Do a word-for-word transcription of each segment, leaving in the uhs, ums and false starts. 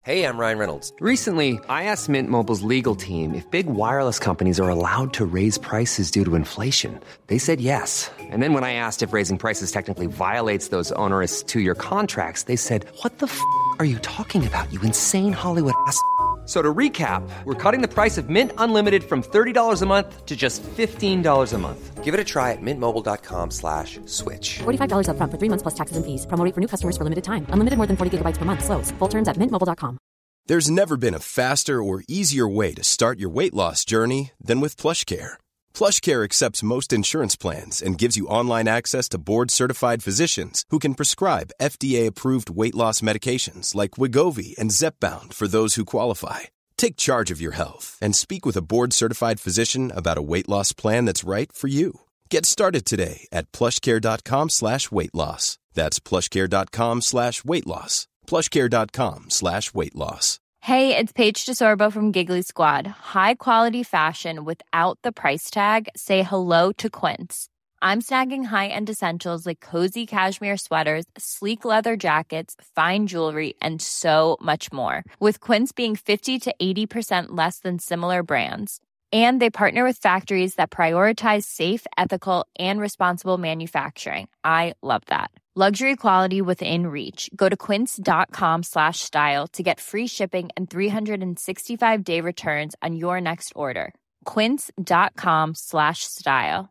Hey, I'm Ryan Reynolds. Recently, I asked Mint Mobile's legal team if big wireless companies are allowed to raise prices due to inflation. They said yes. And then when I asked if raising prices technically violates those onerous two-year contracts, they said, what the f*** are you talking about, you insane Hollywood ass f- So to recap, we're cutting the price of Mint Unlimited from thirty dollars a month to just fifteen dollars a month. Give it a try at mintmobile.com slash switch. forty-five dollars up front for three months plus taxes and fees. Promo rate for new customers for limited time. Unlimited more than forty gigabytes per month. Slows full terms at mint mobile dot com. There's never been a faster or easier way to start your weight loss journey than with PlushCare. PlushCare accepts most insurance plans and gives you online access to board-certified physicians who can prescribe F D A-approved weight loss medications like Wegovy and Zepbound for those who qualify. Take charge of your health and speak with a board-certified physician about a weight loss plan that's right for you. Get started today at plushcare.com slash weight loss. That's plushcare.com slash weight loss. plushcare.com slash weight loss. Hey, it's Paige DeSorbo from Giggly Squad. High quality fashion without the price tag. Say hello to Quince. I'm snagging high-end essentials like cozy cashmere sweaters, sleek leather jackets, fine jewelry, and so much more. With Quince being fifty to eighty percent less than similar brands. And they partner with factories that prioritize safe, ethical, and responsible manufacturing. I love that. Luxury quality within reach. Go to quince.com slash style to get free shipping and three sixty-five day returns on your next order. Quince.com slash style.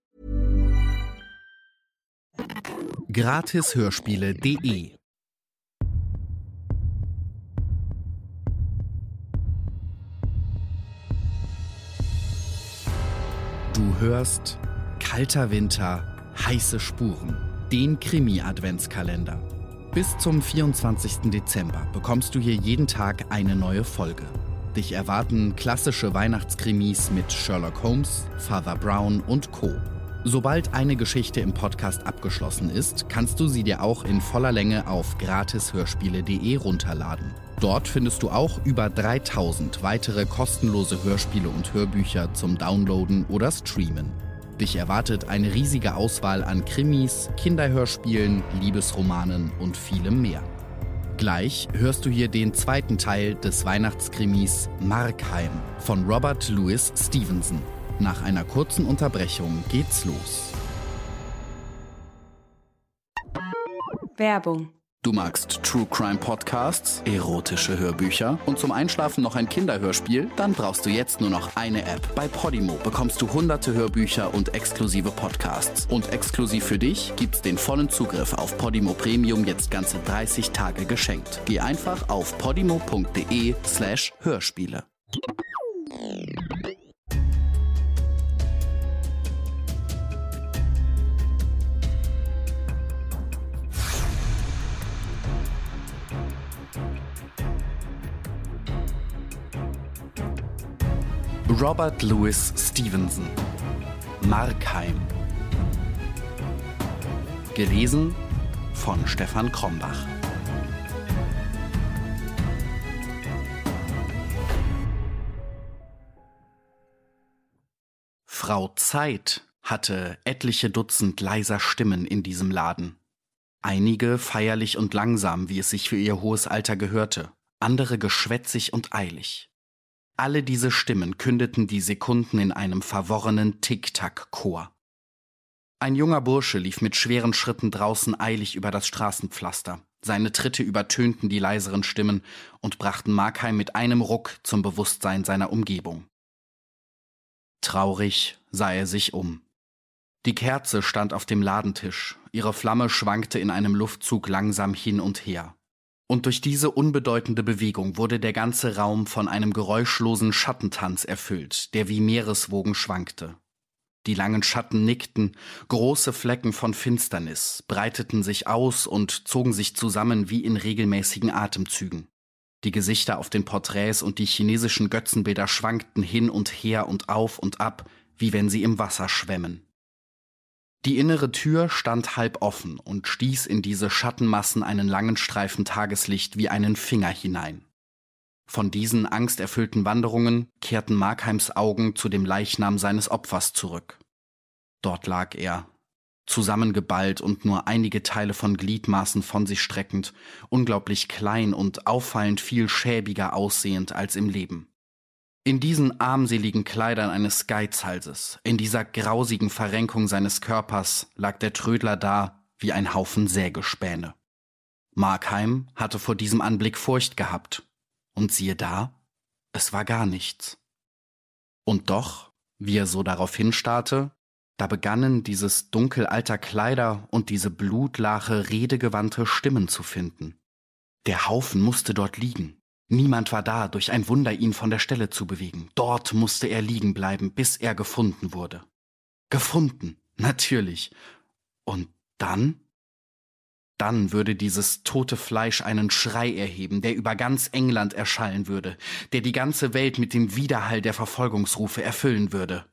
Gratishörspiele punkt de Du hörst Kalter Winter, heiße Spuren, den Krimi-Adventskalender. Bis zum vierundzwanzigsten Dezember bekommst du hier jeden Tag eine neue Folge. Dich erwarten klassische Weihnachtskrimis mit Sherlock Holmes, Father Brown und Co. Sobald eine Geschichte im Podcast abgeschlossen ist, kannst du sie dir auch in voller Länge auf gratishörspiele punkt de runterladen. Dort findest du auch über dreitausend weitere kostenlose Hörspiele und Hörbücher zum Downloaden oder Streamen. Dich erwartet eine riesige Auswahl an Krimis, Kinderhörspielen, Liebesromanen und vielem mehr. Gleich hörst du hier den zweiten Teil des Weihnachtskrimis Markheim von Robert Louis Stevenson. Nach einer kurzen Unterbrechung geht's los. Werbung. Du magst True Crime Podcasts, erotische Hörbücher und zum Einschlafen noch ein Kinderhörspiel? Dann brauchst du jetzt nur noch eine App. Bei Podimo bekommst du hunderte Hörbücher und exklusive Podcasts. Und exklusiv für dich gibt's den vollen Zugriff auf Podimo Premium jetzt ganze dreißig Tage geschenkt. Geh einfach auf podimo punkt de slash Hörspiele. Robert Louis Stevenson. Markheim. Gelesen von Stefan Krombach. Frau Zeit hatte etliche Dutzend leiser Stimmen in diesem Laden. Einige feierlich und langsam, wie es sich für ihr hohes Alter gehörte, andere geschwätzig und eilig. Alle diese Stimmen kündeten die Sekunden in einem verworrenen Tick-Tack-Chor. Ein junger Bursche lief mit schweren Schritten draußen eilig über das Straßenpflaster. Seine Tritte übertönten die leiseren Stimmen und brachten Markheim mit einem Ruck zum Bewusstsein seiner Umgebung. Traurig sah er sich um. Die Kerze stand auf dem Ladentisch, ihre Flamme schwankte in einem Luftzug langsam hin und her. Und durch diese unbedeutende Bewegung wurde der ganze Raum von einem geräuschlosen Schattentanz erfüllt, der wie Meereswogen schwankte. Die langen Schatten nickten, große Flecken von Finsternis breiteten sich aus und zogen sich zusammen wie in regelmäßigen Atemzügen. Die Gesichter auf den Porträts und die chinesischen Götzenbilder schwankten hin und her und auf und ab, wie wenn sie im Wasser schwämmen. Die innere Tür stand halb offen und stieß in diese Schattenmassen einen langen Streifen Tageslicht wie einen Finger hinein. Von diesen angsterfüllten Wanderungen kehrten Markheims Augen zu dem Leichnam seines Opfers zurück. Dort lag er, zusammengeballt und nur einige Teile von Gliedmaßen von sich streckend, unglaublich klein und auffallend viel schäbiger aussehend als im Leben. In diesen armseligen Kleidern eines Geizhalses, in dieser grausigen Verrenkung seines Körpers, lag der Trödler da wie ein Haufen Sägespäne. Markheim hatte vor diesem Anblick Furcht gehabt. Und siehe da, es war gar nichts. Und doch, wie er so darauf hinstarrte, da begannen dieses Dunkel alter Kleider und diese blutlache, redegewandte Stimmen zu finden. Der Haufen musste dort liegen. Niemand war da, durch ein Wunder ihn von der Stelle zu bewegen. Dort musste er liegen bleiben, bis er gefunden wurde. Gefunden, natürlich. Und dann? Dann würde dieses tote Fleisch einen Schrei erheben, der über ganz England erschallen würde, der die ganze Welt mit dem Widerhall der Verfolgungsrufe erfüllen würde.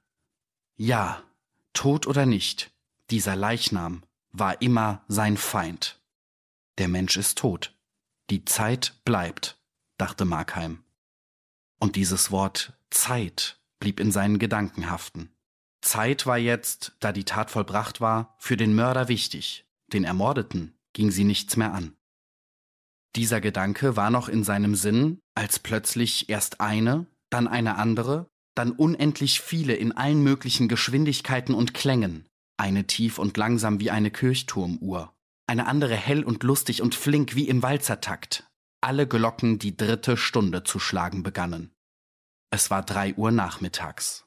Ja, tot oder nicht, dieser Leichnam war immer sein Feind. Der Mensch ist tot. Die Zeit bleibt, dachte Markheim. Und dieses Wort Zeit blieb in seinen Gedanken haften. Zeit war jetzt, da die Tat vollbracht war, für den Mörder wichtig. Den Ermordeten ging sie nichts mehr an. Dieser Gedanke war noch in seinem Sinn, als plötzlich erst eine, dann eine andere, dann unendlich viele in allen möglichen Geschwindigkeiten und Klängen, eine tief und langsam wie eine Kirchturmuhr, eine andere hell und lustig und flink wie im Walzertakt, alle Glocken die dritte Stunde zu schlagen begannen. Es war drei Uhr nachmittags.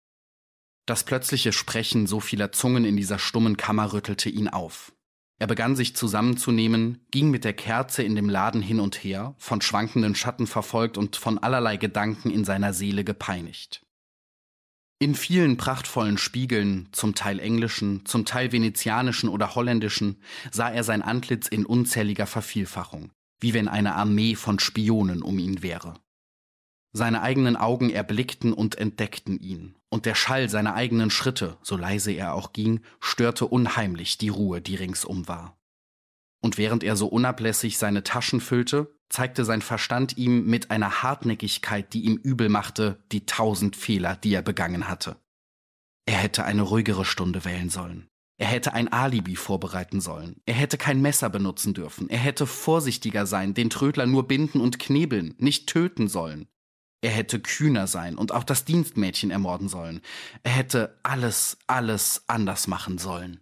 Das plötzliche Sprechen so vieler Zungen in dieser stummen Kammer rüttelte ihn auf. Er begann sich zusammenzunehmen, ging mit der Kerze in dem Laden hin und her, von schwankenden Schatten verfolgt und von allerlei Gedanken in seiner Seele gepeinigt. In vielen prachtvollen Spiegeln, zum Teil englischen, zum Teil venezianischen oder holländischen, sah er sein Antlitz in unzähliger Vervielfachung, wie wenn eine Armee von Spionen um ihn wäre. Seine eigenen Augen erblickten und entdeckten ihn, und der Schall seiner eigenen Schritte, so leise er auch ging, störte unheimlich die Ruhe, die ringsum war. Und während er so unablässig seine Taschen füllte, zeigte sein Verstand ihm mit einer Hartnäckigkeit, die ihm übel machte, die tausend Fehler, die er begangen hatte. Er hätte eine ruhigere Stunde wählen sollen. Er hätte ein Alibi vorbereiten sollen. Er hätte kein Messer benutzen dürfen. Er hätte vorsichtiger sein, den Trödler nur binden und knebeln, nicht töten sollen. Er hätte kühner sein und auch das Dienstmädchen ermorden sollen. Er hätte alles, alles anders machen sollen.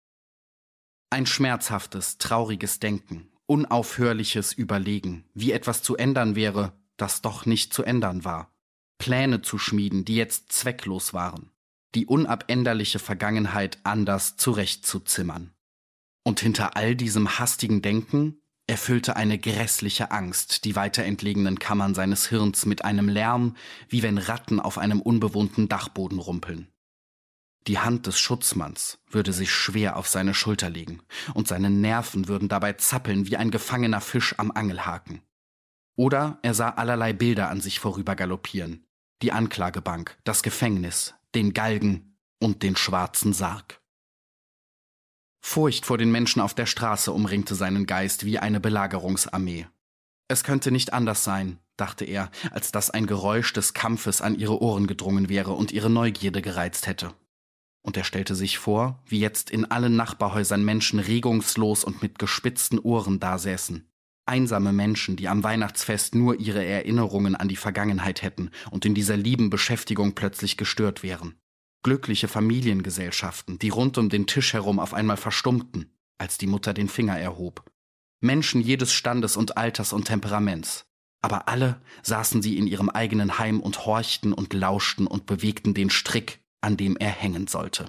Ein schmerzhaftes, trauriges Denken, unaufhörliches Überlegen, wie etwas zu ändern wäre, das doch nicht zu ändern war. Pläne zu schmieden, die jetzt zwecklos waren. Die unabänderliche Vergangenheit anders zurechtzuzimmern. Und hinter all diesem hastigen Denken erfüllte eine grässliche Angst die weiter entlegenen Kammern seines Hirns mit einem Lärm, wie wenn Ratten auf einem unbewohnten Dachboden rumpeln. Die Hand des Schutzmanns würde sich schwer auf seine Schulter legen, und seine Nerven würden dabei zappeln wie ein gefangener Fisch am Angelhaken. Oder er sah allerlei Bilder an sich vorübergaloppieren, die Anklagebank, das Gefängnis, den Galgen und den schwarzen Sarg. Furcht vor den Menschen auf der Straße umringte seinen Geist wie eine Belagerungsarmee. Es könnte nicht anders sein, dachte er, als dass ein Geräusch des Kampfes an ihre Ohren gedrungen wäre und ihre Neugierde gereizt hätte. Und er stellte sich vor, wie jetzt in allen Nachbarhäusern Menschen regungslos und mit gespitzten Ohren dasäßen. Einsame Menschen, die am Weihnachtsfest nur ihre Erinnerungen an die Vergangenheit hätten und in dieser lieben Beschäftigung plötzlich gestört wären. Glückliche Familiengesellschaften, die rund um den Tisch herum auf einmal verstummten, als die Mutter den Finger erhob. Menschen jedes Standes und Alters und Temperaments. Aber alle saßen sie in ihrem eigenen Heim und horchten und lauschten und bewegten den Strick, an dem er hängen sollte.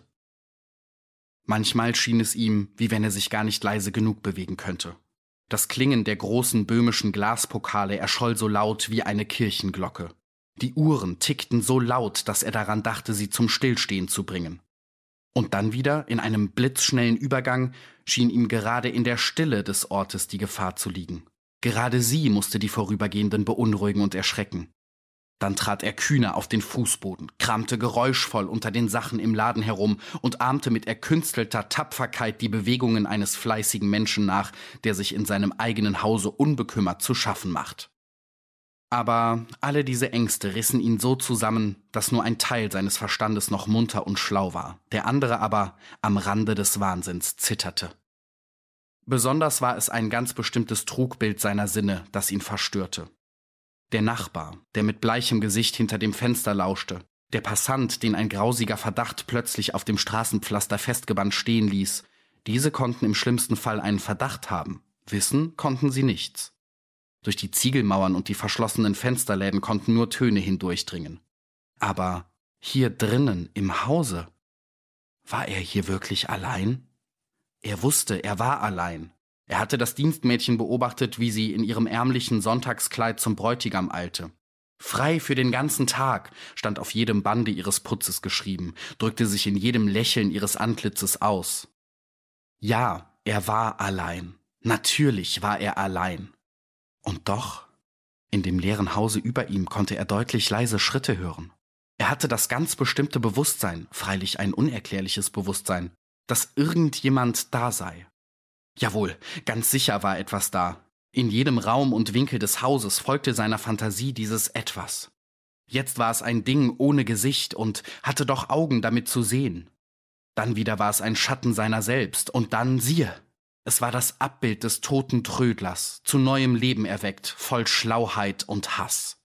Manchmal schien es ihm, wie wenn er sich gar nicht leise genug bewegen könnte. Das Klingen der großen böhmischen Glaspokale erscholl so laut wie eine Kirchenglocke. Die Uhren tickten so laut, dass er daran dachte, sie zum Stillstehen zu bringen. Und dann wieder, in einem blitzschnellen Übergang, schien ihm gerade in der Stille des Ortes die Gefahr zu liegen. Gerade sie musste die Vorübergehenden beunruhigen und erschrecken. Dann trat er kühner auf den Fußboden, kramte geräuschvoll unter den Sachen im Laden herum und ahmte mit erkünstelter Tapferkeit die Bewegungen eines fleißigen Menschen nach, der sich in seinem eigenen Hause unbekümmert zu schaffen macht. Aber alle diese Ängste rissen ihn so zusammen, dass nur ein Teil seines Verstandes noch munter und schlau war, der andere aber am Rande des Wahnsinns zitterte. Besonders war es ein ganz bestimmtes Trugbild seiner Sinne, das ihn verstörte. Der Nachbar, der mit bleichem Gesicht hinter dem Fenster lauschte, der Passant, den ein grausiger Verdacht plötzlich auf dem Straßenpflaster festgebannt stehen ließ, diese konnten im schlimmsten Fall einen Verdacht haben, wissen konnten sie nichts. Durch die Ziegelmauern und die verschlossenen Fensterläden konnten nur Töne hindurchdringen. Aber hier drinnen im Hause, war er hier wirklich allein? Er wusste, er war allein. Er hatte das Dienstmädchen beobachtet, wie sie in ihrem ärmlichen Sonntagskleid zum Bräutigam eilte. Frei für den ganzen Tag stand auf jedem Bande ihres Putzes geschrieben, drückte sich in jedem Lächeln ihres Antlitzes aus. Ja, er war allein. Natürlich war er allein. Und doch, in dem leeren Hause über ihm konnte er deutlich leise Schritte hören. Er hatte das ganz bestimmte Bewusstsein, freilich ein unerklärliches Bewusstsein, dass irgendjemand da sei. Jawohl, ganz sicher war etwas da. In jedem Raum und Winkel des Hauses folgte seiner Fantasie dieses Etwas. Jetzt war es ein Ding ohne Gesicht und hatte doch Augen, damit zu sehen. Dann wieder war es ein Schatten seiner selbst und dann, siehe, es war das Abbild des toten Trödlers, zu neuem Leben erweckt, voll Schlauheit und Hass.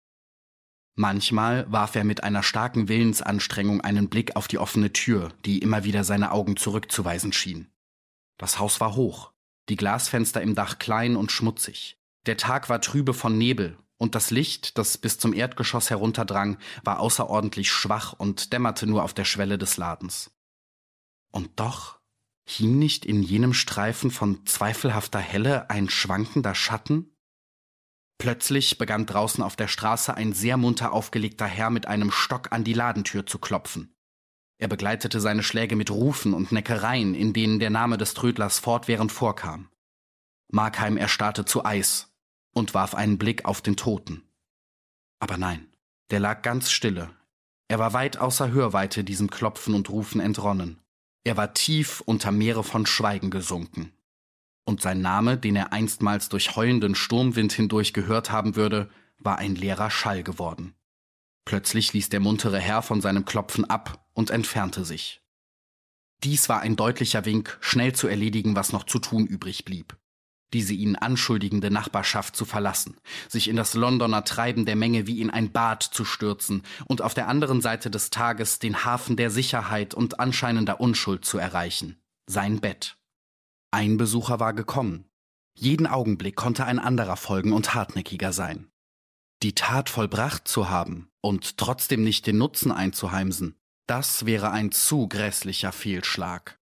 Manchmal warf er mit einer starken Willensanstrengung einen Blick auf die offene Tür, die immer wieder seine Augen zurückzuweisen schien. Das Haus war hoch, die Glasfenster im Dach klein und schmutzig. Der Tag war trübe von Nebel und das Licht, das bis zum Erdgeschoss herunterdrang, war außerordentlich schwach und dämmerte nur auf der Schwelle des Ladens. Und doch hing nicht in jenem Streifen von zweifelhafter Helle ein schwankender Schatten? Plötzlich begann draußen auf der Straße ein sehr munter aufgelegter Herr mit einem Stock an die Ladentür zu klopfen. Er begleitete seine Schläge mit Rufen und Neckereien, in denen der Name des Trödlers fortwährend vorkam. Markheim erstarrte zu Eis und warf einen Blick auf den Toten. Aber nein, der lag ganz stille. Er war weit außer Hörweite diesem Klopfen und Rufen entronnen. Er war tief unter Meere von Schweigen gesunken. Und sein Name, den er einstmals durch heulenden Sturmwind hindurch gehört haben würde, war ein leerer Schall geworden. Plötzlich ließ der muntere Herr von seinem Klopfen ab und entfernte sich. Dies war ein deutlicher Wink, schnell zu erledigen, was noch zu tun übrig blieb. Diese ihn anschuldigende Nachbarschaft zu verlassen, sich in das Londoner Treiben der Menge wie in ein Bad zu stürzen und auf der anderen Seite des Tages den Hafen der Sicherheit und anscheinender Unschuld zu erreichen, sein Bett. Ein Besucher war gekommen. Jeden Augenblick konnte ein anderer folgen und hartnäckiger sein. Die Tat vollbracht zu haben und trotzdem nicht den Nutzen einzuheimsen, das wäre ein zu grässlicher Fehlschlag.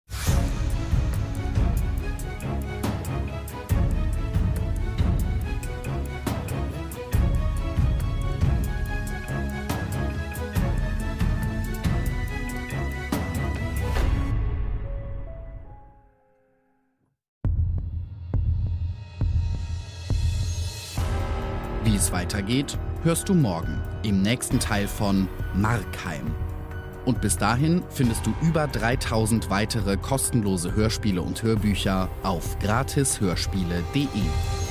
Wie es weitergeht, hörst du morgen im nächsten Teil von Markheim. Und bis dahin findest du über dreitausend weitere kostenlose Hörspiele und Hörbücher auf gratis hörspiele punkt de.